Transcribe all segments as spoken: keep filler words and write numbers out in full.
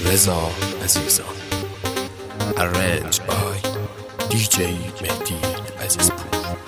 Reza Azizan. Arranged by D J Mehdi Azizpur.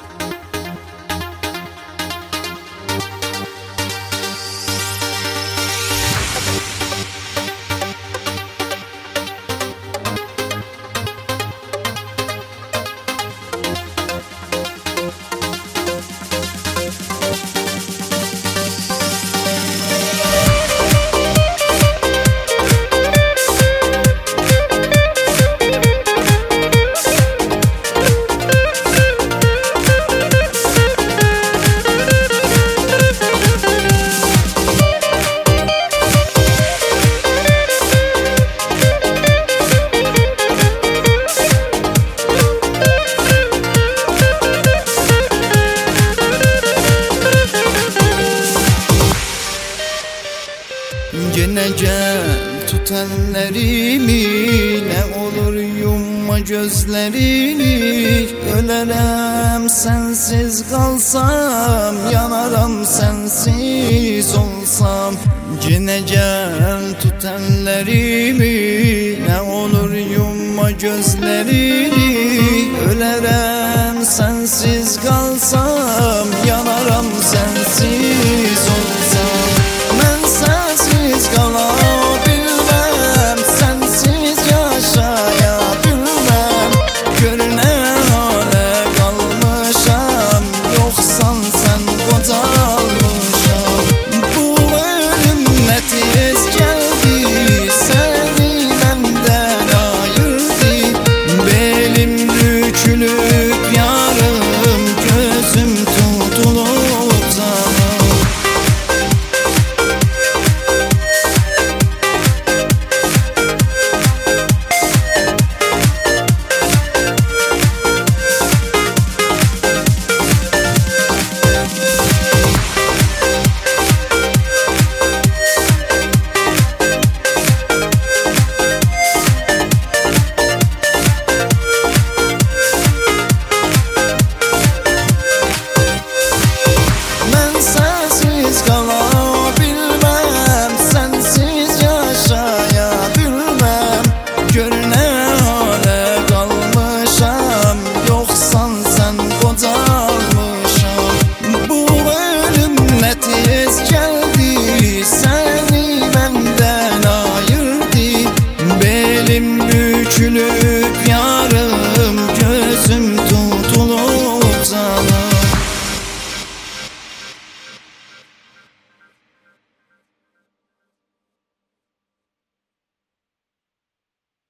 Gene gel tut ellerimi, ne olur yumma gözlerini. Ölerem sensiz kalsam, yanarım sensiz olsam. Gene gel tut ellerimi, ne olur yumma gözlerini. Ölerem sensiz kalsam, yanarım sensiz